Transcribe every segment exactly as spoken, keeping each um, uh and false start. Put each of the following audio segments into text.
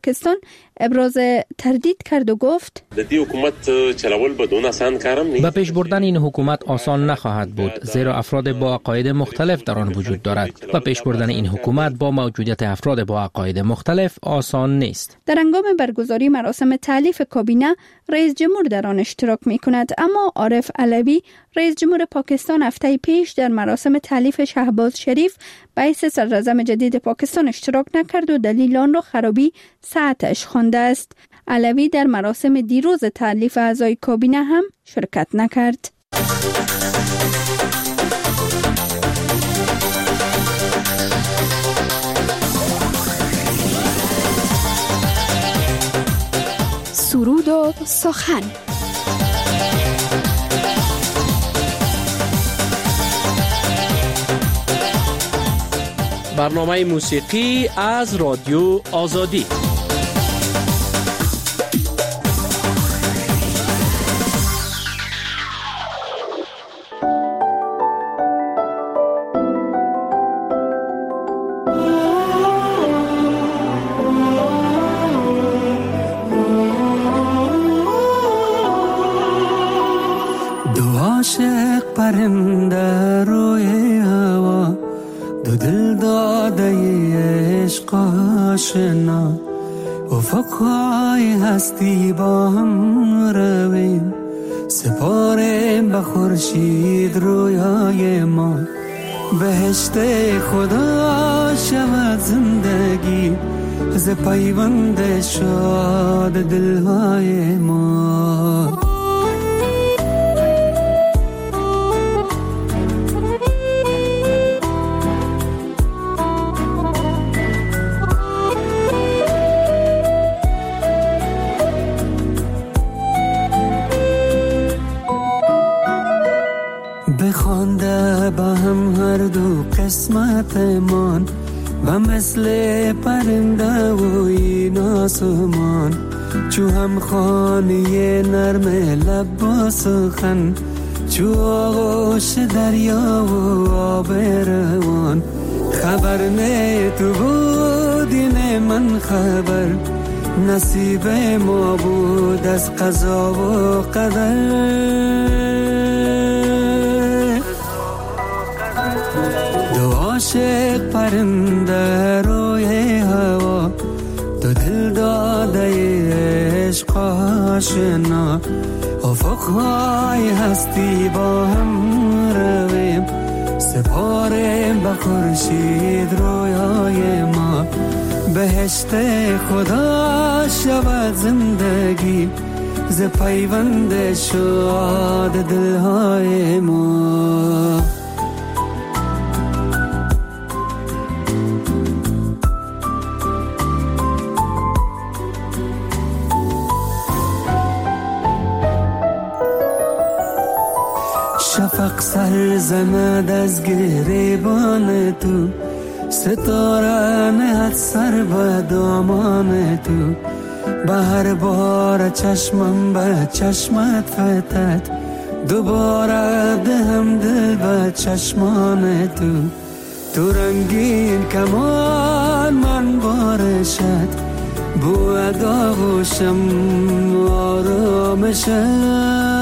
پاکستان ابراز تردید کرد و گفت د دې حکومت چلول بدون آسان کارم نیست. به پیش بردن این حکومت آسان نخواهد بود، زیرا افراد با عقاید مختلف در آن وجود دارد. و پیش بردن این حکومت با موجودیت افراد با عقاید مختلف آسان نیست. در هنگام برگزاری مراسم تألیف کابینه رئیس جمهور در آن اشتراک می کند، اما عارف علوی رئیس جمهور پاکستان هفته پیش در مراسم تألیف شهباز شریف باعث صدراعظم جدید پاکستان اشتراک نکرد و دلیل آن را خرابی ساعتش خوانده است. علوی در مراسم دیروز تألیف اعضای کابینه هم شرکت نکرد. سرود و سخن. برنامه موسیقی از رادیو آزادی. دو عاشق پرنده روی هوا، دو دل داده عشق آشنا، افقهای هستی با هم رویم، سپاریم به خورشید رویای ما. بهشت خدا شود زندگی، ز پیوند شاد دلهای ما. بخوانده با هم هر دو قسمتمان، و مثل پرنده و این آسمان، چو هم خانه نرم لب و سخن، چو آغوش دریا و آب روان. خبر نه تو بودی نه من خبر، نصیب ما بود از قضا و قدر. دو عاشق پرنده روی هوا، دو دل داده عشق آشنا، افقهای هستی با هم رویم، سپاریم به خورشید رویای ما. بهشت خدا شود زندگی، ز پیوند شاد دلهای ما. شفق سر زند از گریبان تو، ستاره نهد سر به دامان تو. به هر بار چشمم به چشمت فتد، دوباره دهم دل به چشمان تو. تو رنگین کمان من بارشت، بود آغوشم آرامشت.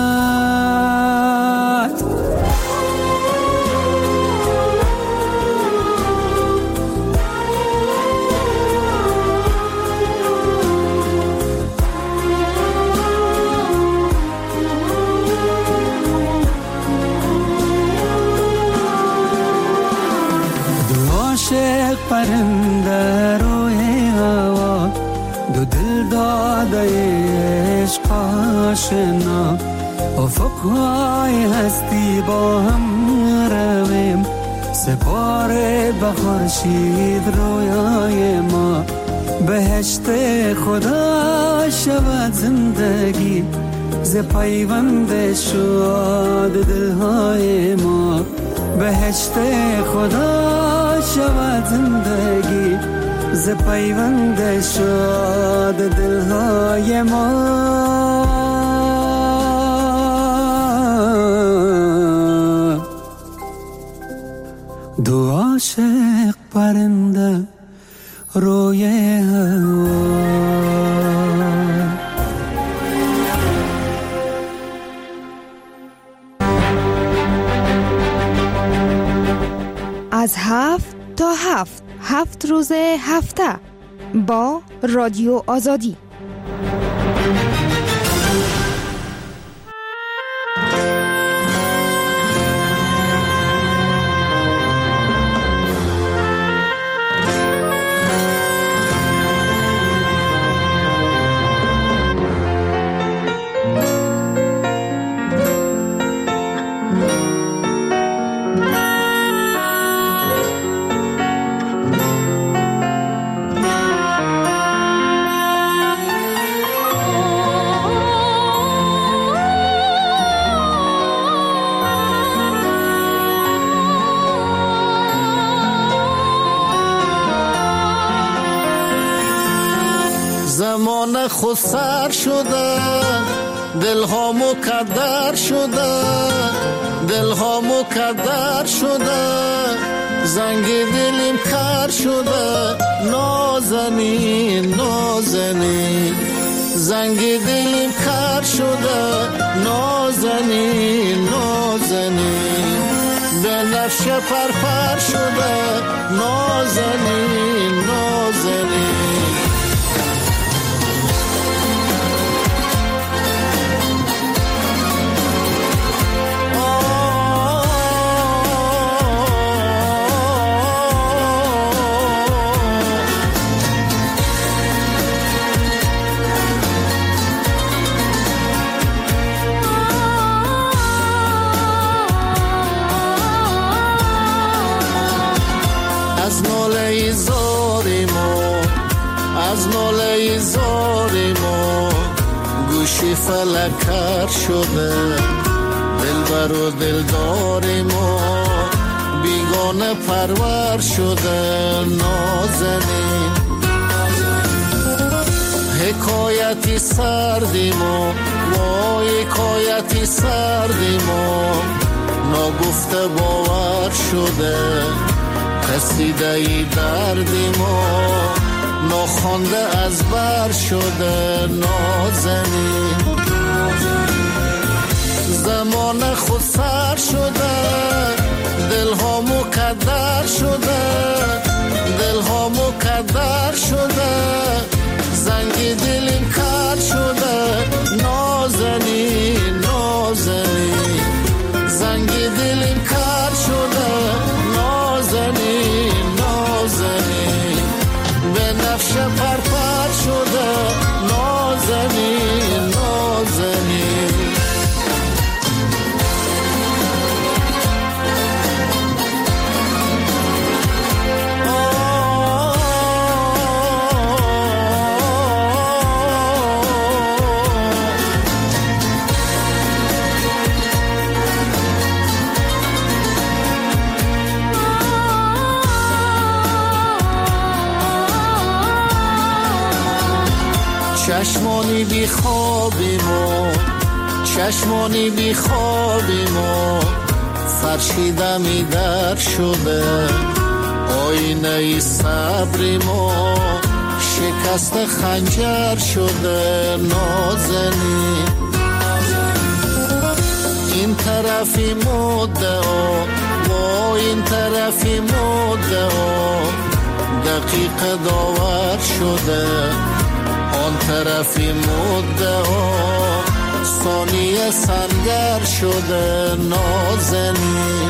پرنده روی هوا، دو دل داده عشق آشنا، افقهای هستی با هم رویم، سپاره به خورشید رویای ما. بهشت خدا شود زندگی، ز پیوند شاد دلهای ما. بهشت خدا شود زندگی، ز پیوند شاد دلهای ما. دو عاشق پرنده روی هوا. از هفت تا هفت هفت روز هفته با رادیو آزادی. زمان خود سر شده، دل ها مکدر شده، دل ها مکدر شده، زنگ دلیم کر شده، نازنین نازنین، زنگ دلیم کر شده، نازنین نازنین، به نفش پرپر شده، نازنین نازنین. از ناله زاری ما، از ناله زاری ما، گوشی فلک کر شده، دلبر و دلدار ما، بیگانه پرور شده، نازنین. حکایتی سردی ما، وای حکایتی سردی ما، نگفته باور شده، قصیده ای دردی ما، ناخوانده از بر شده، نازنین. زمان خود سر شده، دل ها مکدر شده، دل ها مکدر شده، زنگ دلیم کر شده، نازنین نازنین، زنگ دلیم کر شده، نازنین نازنین، به نفش پرپر شده، نازنین نازنین. چشمانی بی خوابی ما، چشمانی بی خوابی ما، فرشیده می در شده، آینه ای صبری ما، شکست خنجر شده، نازنین. این طرفی مدعا و این طرفی مدعا، دقیق داور شده، آن طرفی مدعا، ثانیه سنگر شده، نازنین.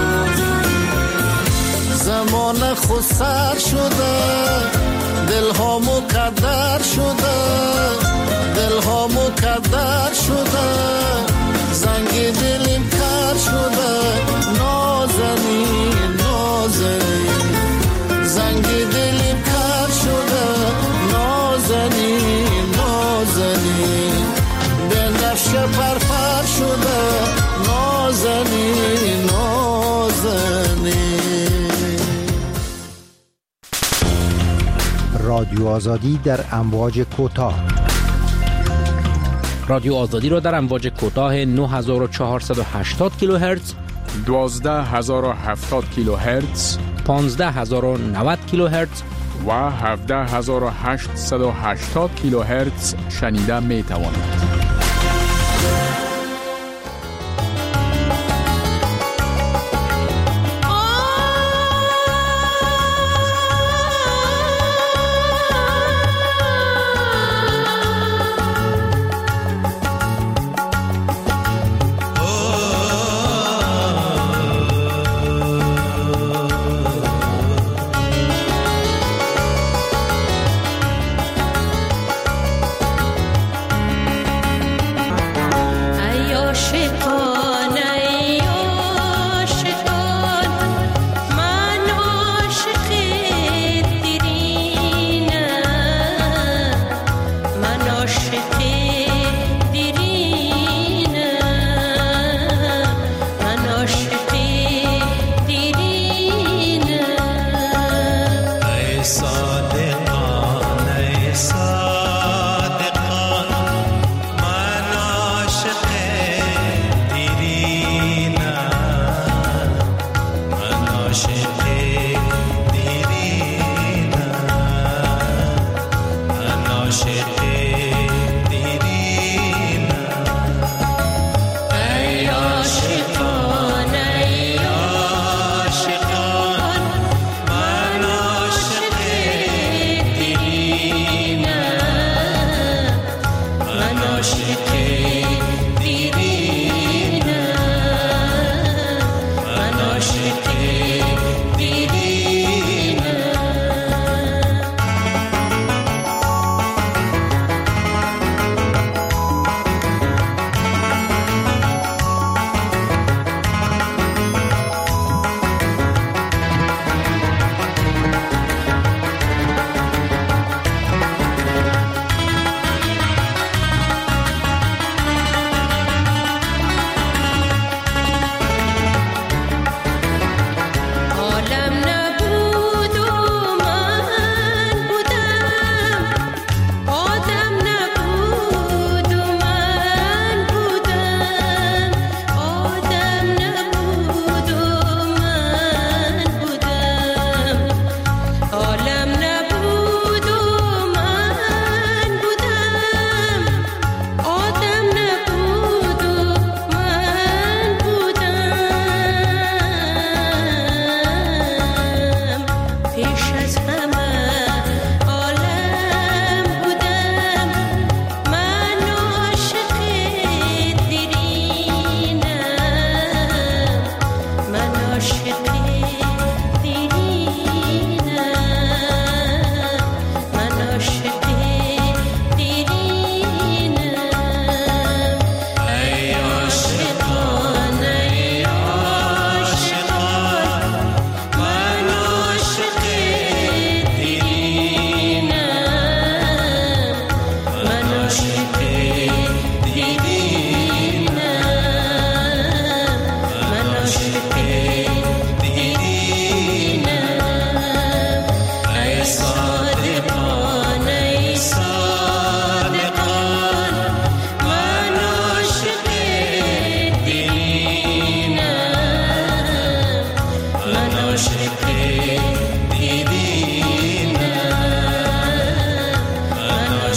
زمان خود سر شده، دل ها مکدر شده، دل ها مکدر شده، زنگ دلیم کر شده، نازنین نازنین، زنگ دلیم کر شده، نازنین نازنین، به نفش پرپر شده، نازنین نازنین. رادیو آزادی در امواج کوتاه. رادیو آزادی را در امواج کوتاه نه هزار و چهارصد و هشتاد کیلوهرتز، دوازده هزار و هفتاد کیلوهرتز، پانزده هزار و نود کیلوهرتز و هفده هزار و هشتصد و هشتاد کیلوهرتز شنیده می توانید.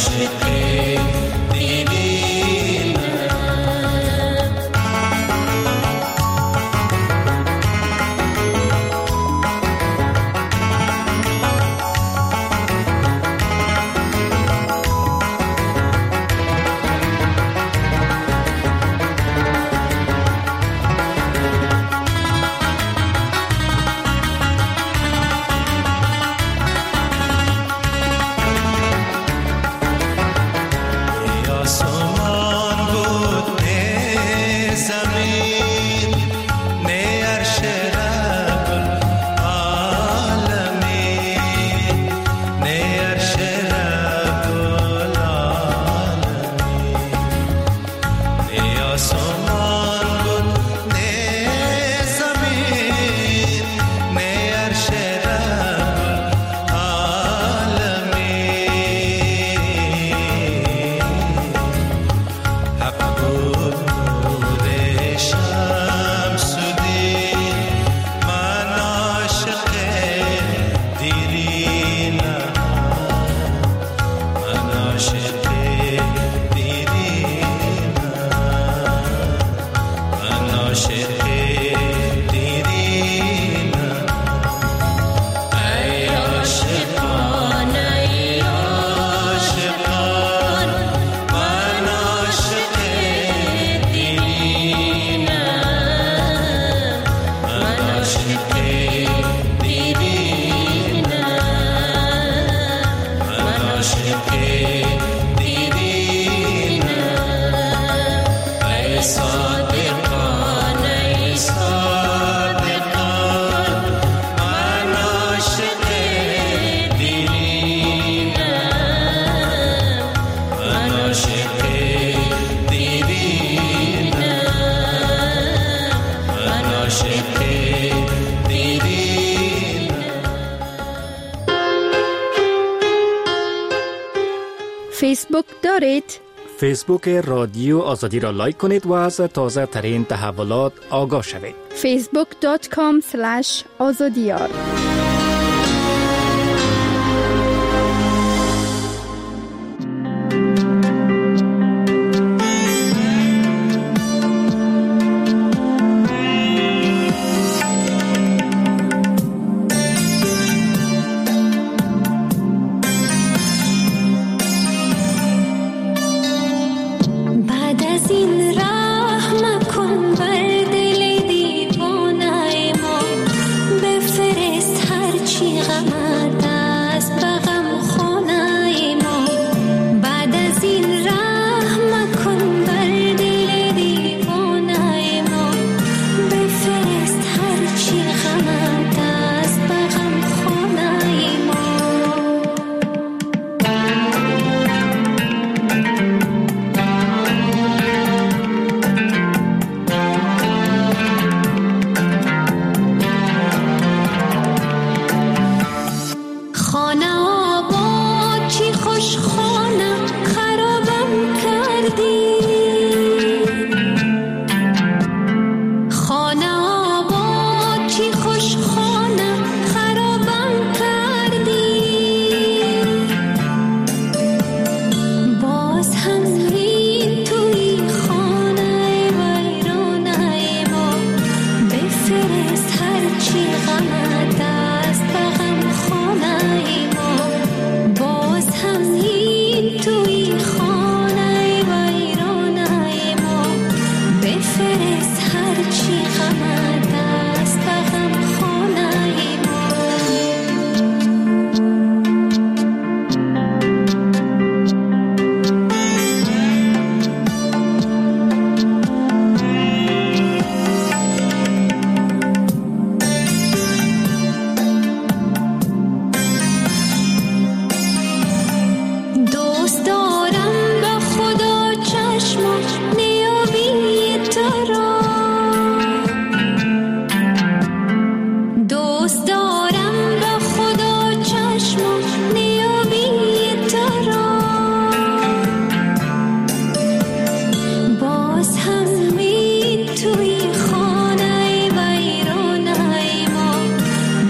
فیسبوک دارید؟ فیسبوک رادیو آزادی را لایک کنید و از تازه ترین تحولات آگاه شوید. فیسبوک دات کام اسلش آزادیار.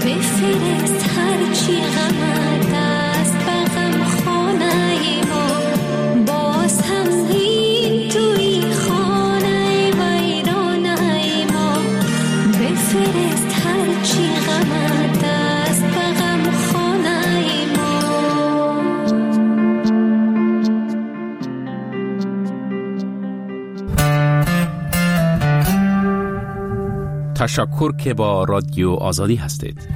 هرچی غمت است بغم خانه ما تشکر که با رادیو آزادی هستید.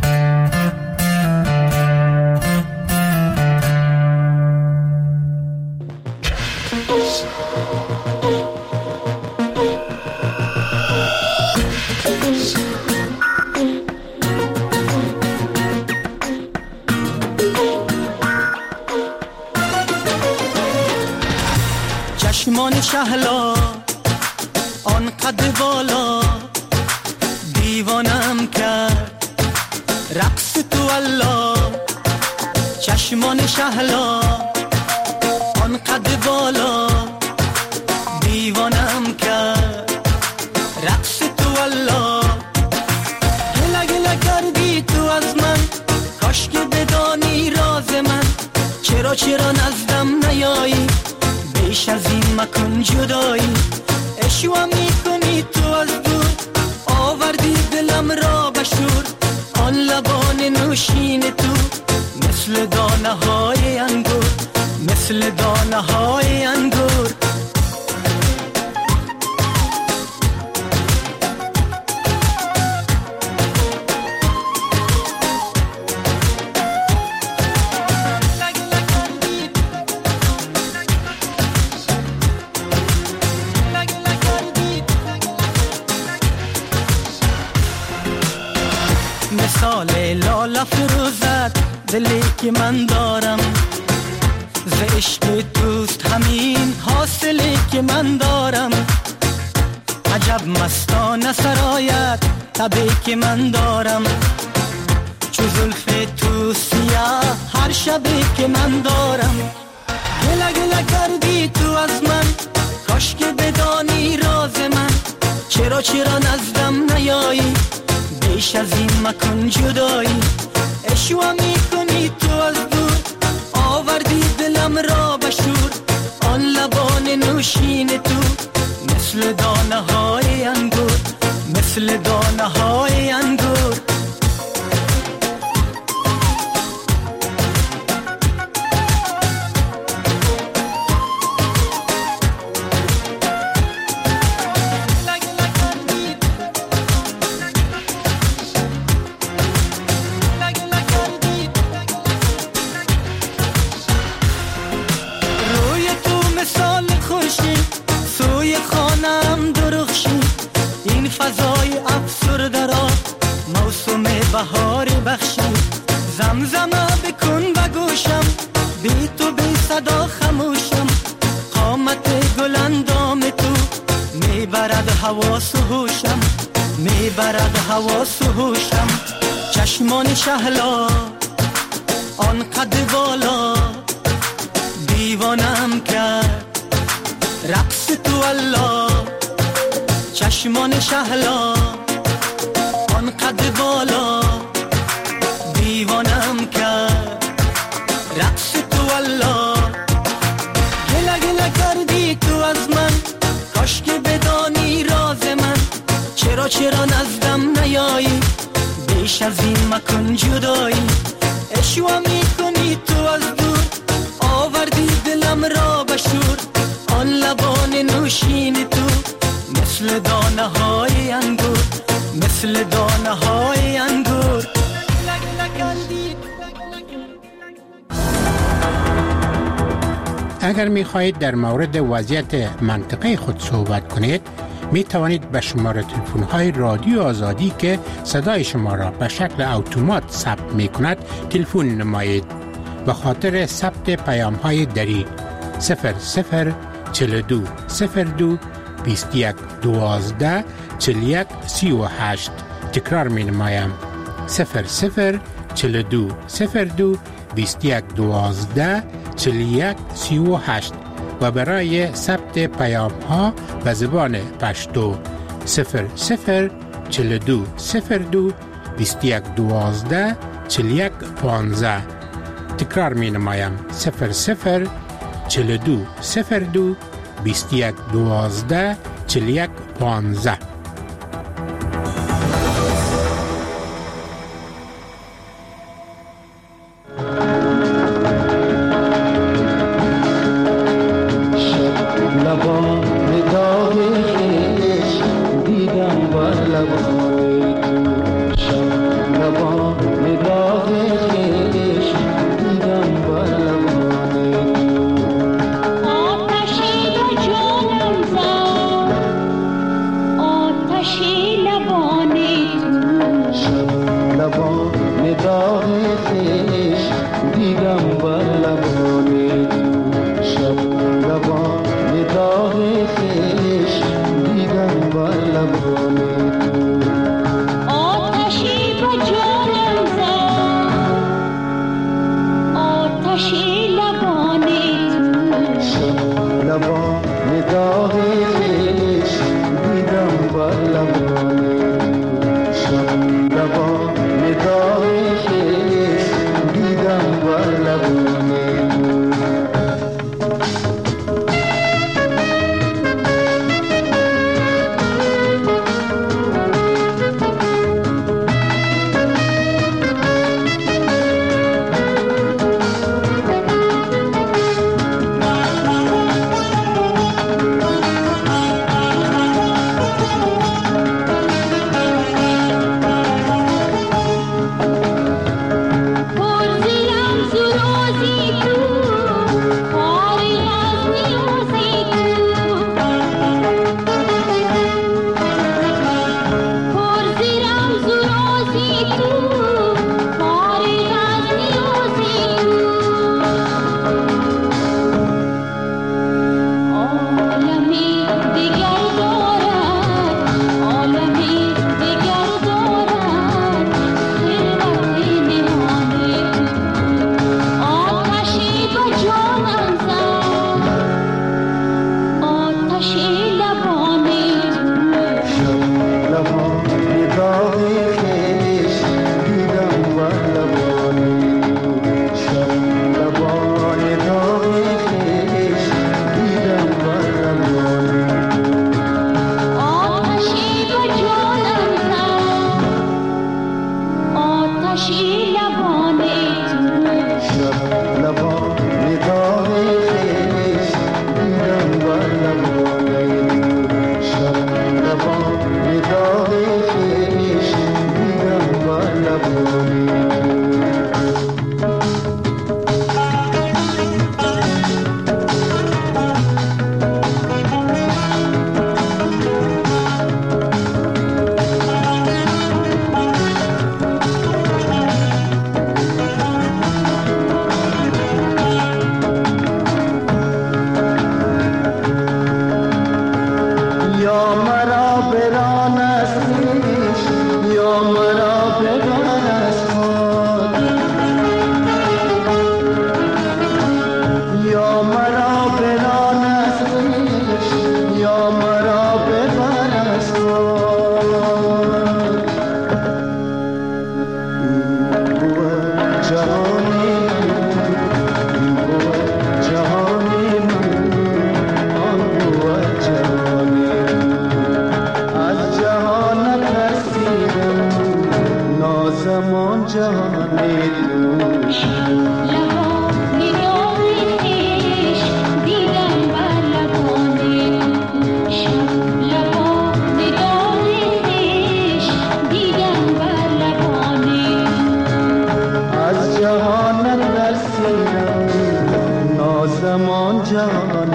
چشمان شهلا آن قد بالا دیوانم کرد رقص تو الله. چشمان شهلا آن قد بالا دیوانم کرد رقص تو الله. گله گله کردی تو از من کاش که بدانی راز من. چرا چرا نزدم نیایی بیش از این مکن جدایی. اشوا میکنی تو از دور آوردی دلم را بشور. آن لبان نوشین تو مثل دانه های انگور مثل دانه های انگور. مثال لاله فروزد دلی که من دارم ز عشق دوست همین حاصلی که من دارم. عجب مستانه سرایت تبی که من دارم چو زلف تو سیاه هر شبی که من دارم. گله گله کردی تو از من کاش که بدانی راز من. چرا چرا نزدم نیایی بیش از این مکن جدایی. اشوا میکنی تو از دور آوردی دلم را بشور. آن لبان نوشین تو مثل دانه های انگور مثل دانه های انگور. فضای افسرده را موسم بهاری بخشی. زمزمه بکن و گوشم بی تو بی صدا خموشم. قامت گل اندام تو میبرد حواس و هوشم میبرد حواس و هوشم. چشمان شهلا آن قد بالا دیوانم کرد رقص تو الله. چشمان شهلا آن قد بالا دیوانم کرد رقص تو الله. گله گله کردی تو از من کاش که بدانی راز من. چرا چرا نزدم نیایی بیش از این مکن جدایی. اشوا میکنی تو از دور آوردی دلم را بشور. آن لبان نوشین تو مثل دانه های انگور مثل دانه های انگور. اگر می خواهید در مورد وضعیت منطقه خود صحبت کنید می توانید به شماره تلفن های رادیو آزادی که صدای شما را به شکل اتومات ثبت می کند تلفن نمایید. به خاطر ثبت پیام های دری صفر صفر چهل و دو صفر دو بیست و یک دوازده چهل و یک سی و هشت. تکرار می نمایم صفر صفر چهل و دو صفر دو بیست و یک دوازده چهل و یک سی و هشت. و برای ثبت پیام ها به زبان پشتو صفر صفر چهل و دو صفر دو بیست و یک دوازده چهل و یک پانزده. تکرار می نمایم صفر صفر چهل و دو صفر دو بیست و یک دوازده چهل و یک پانزده. لبان داغ خیش دیدم بر لبان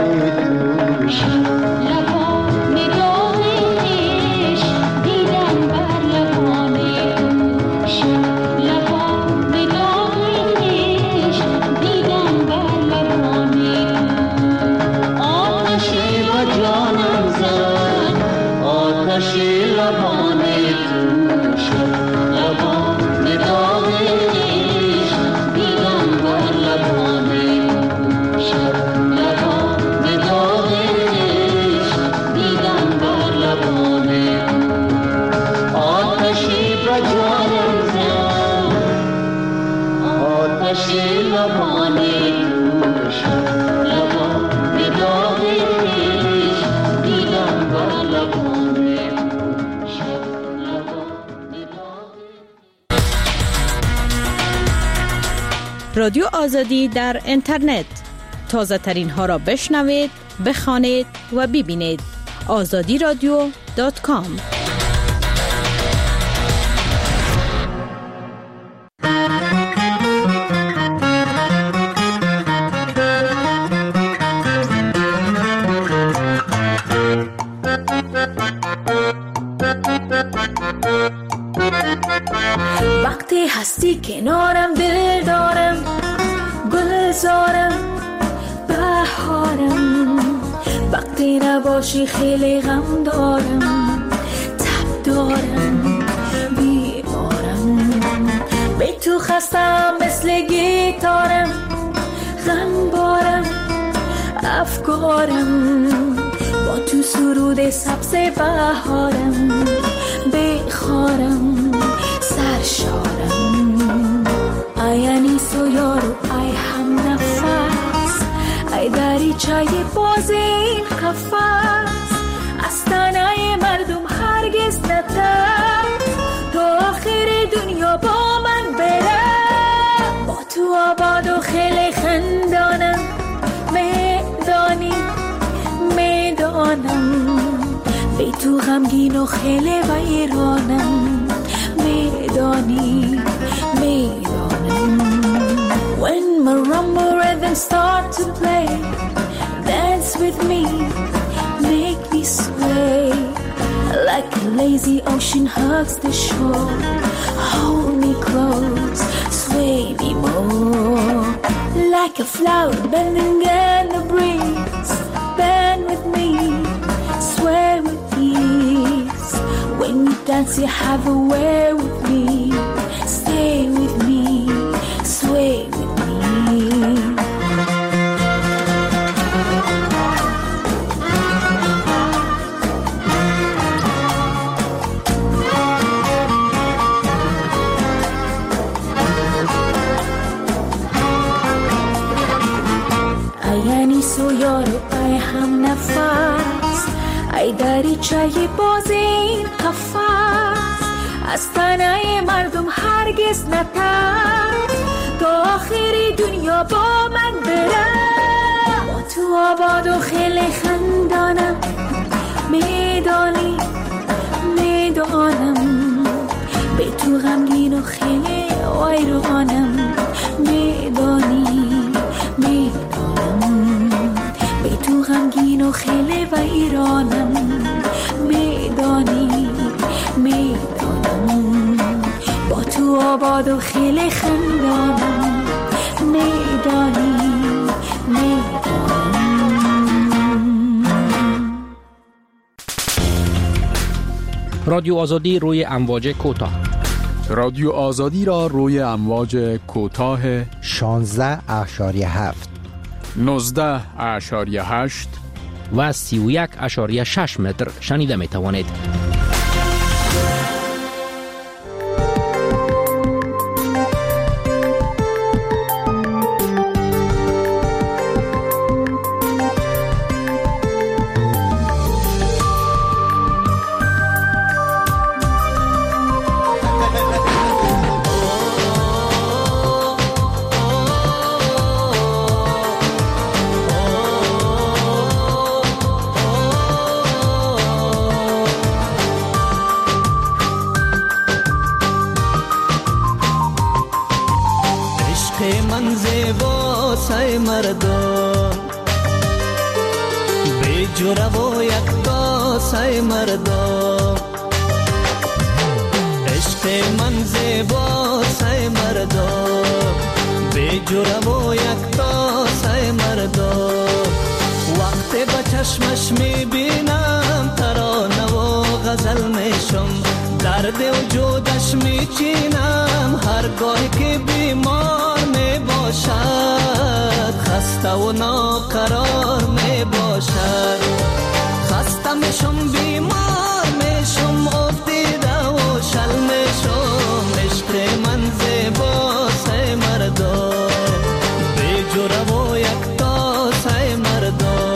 رادیو آزادی در اینترنت تازه ترین ها را بشنوید، بخوانید و ببینید. آزادی رادیو دات کام. وقتی هستی کنارم دل دارم، گلزارم بهارم. وقتی نباشی خیلی غم دارم، تب دارم بیمارم. به تو خستم مثل گیتارم، غم بارم افکارم. با تو سرود سبز بهارم، بخارم سرشارم. ای انیس و یارو ای هم نفس، ای دریچه باز این قفس. از تنهای مردم هرگز نترس، تا آخر دنیا با من بره. با تو آباد و خیلی خندانم، میدانی میدانم. به تو غمگین و خیلی ویرانم، میدانی میدانم. When marimba rhythms start to play, dance with me, make me sway. Like a lazy ocean hugs the shore, hold me close, sway me more. Like a flower bending in the breeze, bend with me, sway with ease. When you dance you have a way with me, stay with me, sway with me. ای انیس و یارو ای هم نفس، ای دریچه باز این قفس. از تنهای مردم هرگز نترس، تا آخر دنیا با من بره. با تو آباد و خیلی خندانم، میدانی میدانم. به تو غمگین و خیلی ویرانم، میدانی میدانم. به تو غمگین و خیلی ویرانم، میدانی میدانم. با تو آباد و خیلی خندانم، میدانی میدانم. رادیو آزادی روی امواج کوتاه. رادیو آزادی را روی امواج کوتاه شانزده اشاری هفت، نوزده اشاری هشت و سی و یک اشاری شش متر شنیده می توانید. من زیبا سای مردم، به جوره و یک کاسه مردم عشق من زیباست مردم به جوره و یک کاسه مردم وقتی به چشمش میبینم ترانه و غزل میشم درد وجودش میچینم هرگاهی که بیمار میباشد خسته و ناقرار میباشد خسته میشم بیمار میشم افتیده و شل میشم عشق من زیباست مردم به جوره و یک کاسه مردم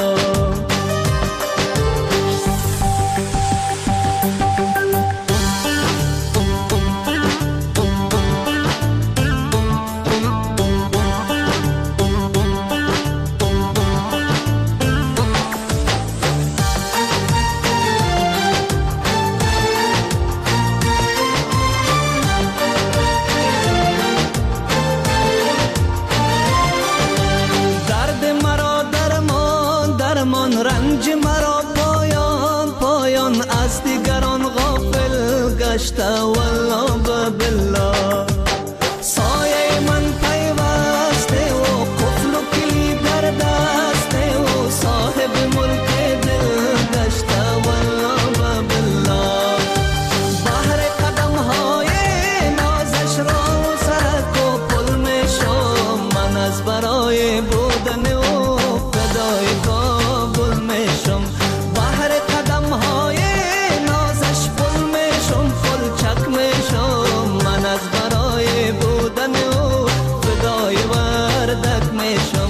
رنج مرا پایان پایان از دیگران غافل گشته والله بالله سایه من پیوسته و قفل و کلی در دسته و صاحب ملک دل گشته والله بالله بحر قدم های نازش را سرک و پل می شم من از برای بودن و فدای کابل میشم بحر قدم های نازش پل میشم پل چک میشم من از برای بودن و فدای وردک میشم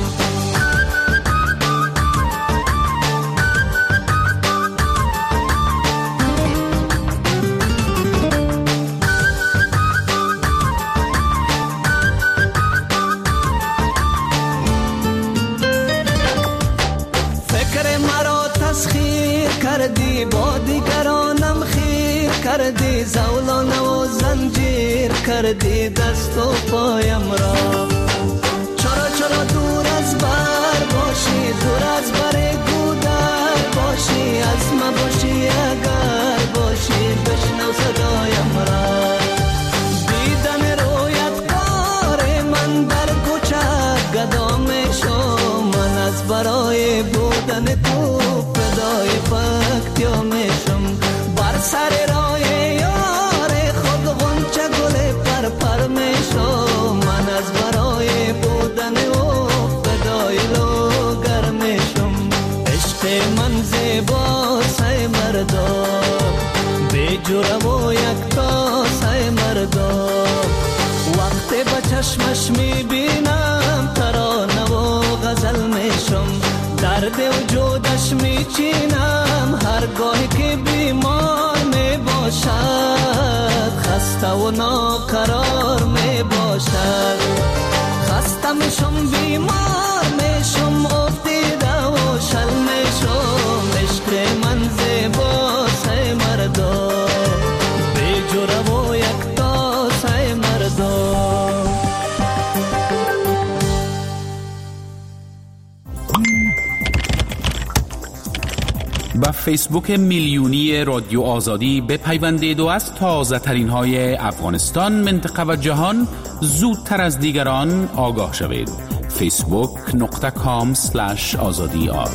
کردی با دیگرانم خیر کردی زولانه و زنجیر کردی دست و پایم را چرا چرا دور از بر باشی دور از بر گودر باشی از ما باشی اگر باشی بشنو صدایم را دیدن رویت کار من در کوچه گدا میشم من از برای بودن تو فدای پکتیا میشم بر سر راه یار خود غنچه گل پر پر میشم من از برای بودن او فدای لوگر میشم عشق من زیباست مردم به جوره و یک کاسه مردم وقتی به چشمش میبینم ترانه و غزل میشم درد وجودش میچینم هرگاهی که بیمار میباشد خسته و ناقرار میباشد خسته میشم بیمار میشم افتیده و شل میشم عشق من زیباست مردم به جوره و یک کاسه مردم با فیسبوک میلیونی رادیو آزادی بپیوندید و از تازه ترین های افغانستان، منطقه و جهان زودتر از دیگران آگاه شوید. فیسبوک نقطه کام سلش آزادی آر.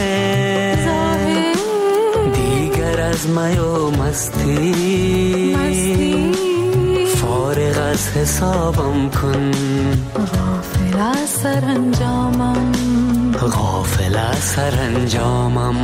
دیگر از میو مستی از حسابم کن. غافل از سرانجامم، غافل از سرانجامم.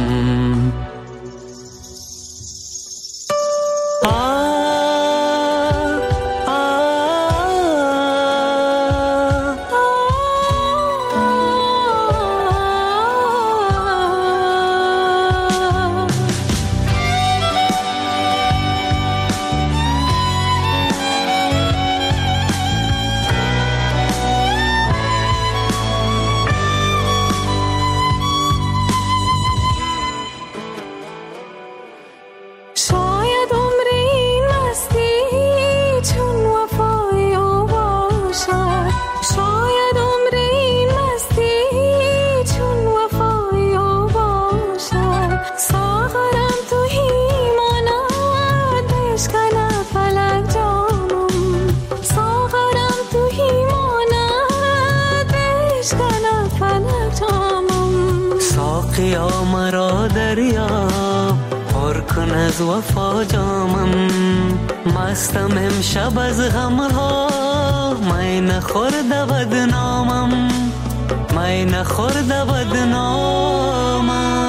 ساقیا مرا دریا پر کن از وفا جامم. مستم امشب از غمها، می نخورده بدنامم، می نخورده بدنامم.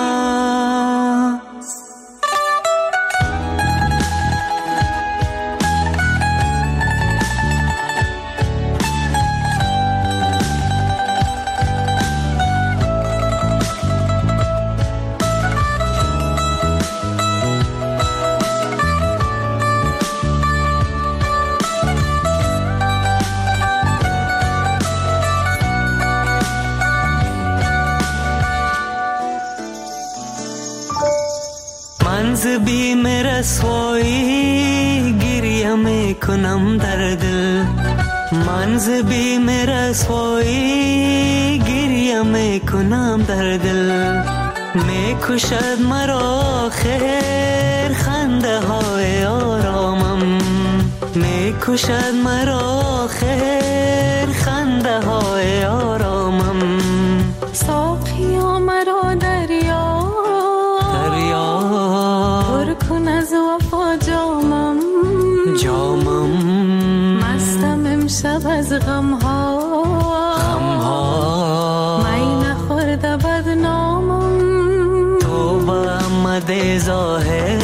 منز بیم رسوایی گریه میکنم در دل. منز بیم رسوایی گریه میکنم در دل. میکشد مرا خیر خنده های آرامم. میکشد مرا خیر خنده های آرامم. ساقیا مرا دریا پر کن از وفا جامم، جامم. مستم امشب از غمها، غمها. می نخورده بدنامم. توبه آمده ظاهر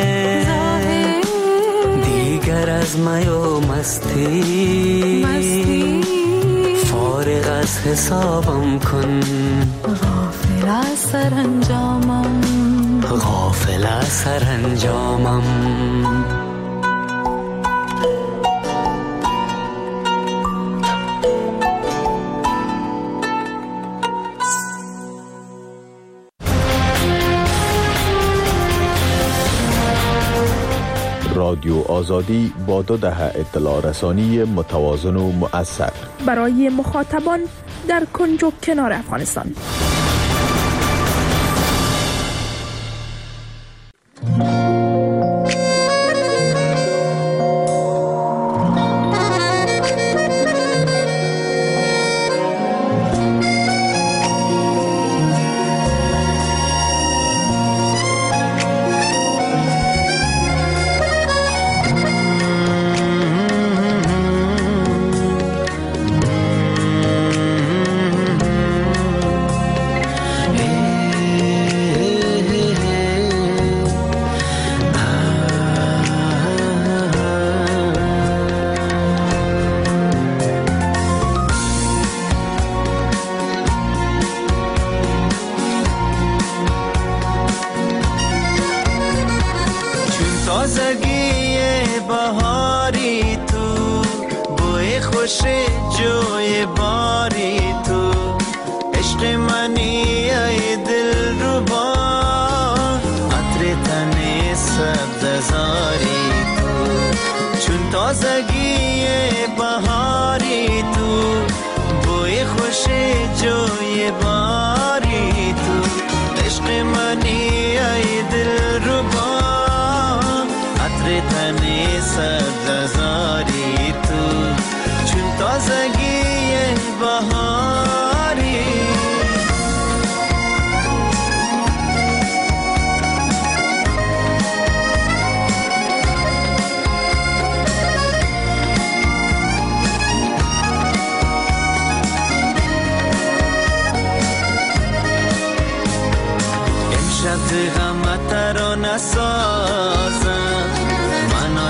دیگر از می و مستی، مستی. فارغ از حسابم کن. غافل از سرانجامم، غافل از سرانجامم. رادیو آزادی با دو دهه اطلاع رسانی متوازن و مؤثر برای مخاطبان در کنج و کنار افغانستان.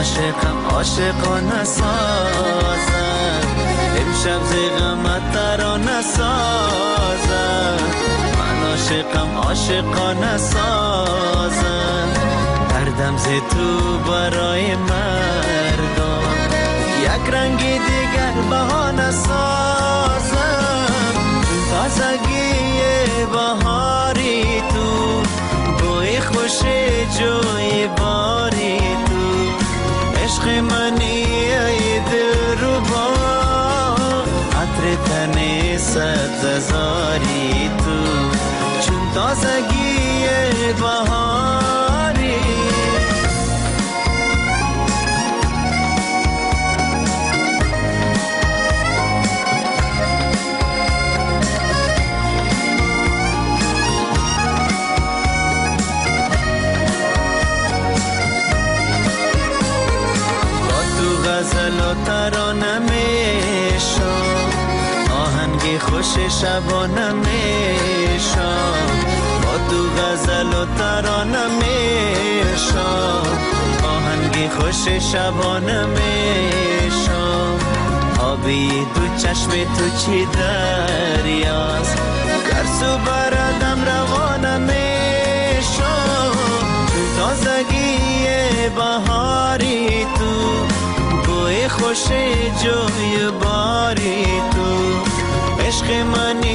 عاشقم عاشقانه سازم امشب ز غمت ترانه سازم من عاشقم عاشقانه سازم دردم ز تو برای مردم یک رنگی دیگر بهانه سازم تازگی بهاری تو بوی خوش جوی باری تو عشق منی ای دلربا عطر تن سبززاری تو چون تازگی بهاری غزل و ترانه میشم آهنگ خوش شبانه میشم با تو غزل و ترانه میشم آهنگ خوش شبانه میشم آبی تو چشم تو چی دریاست گرسو بردم روانه میشم چون تازگی بهاری تو خوش جوی باری تو عشق منی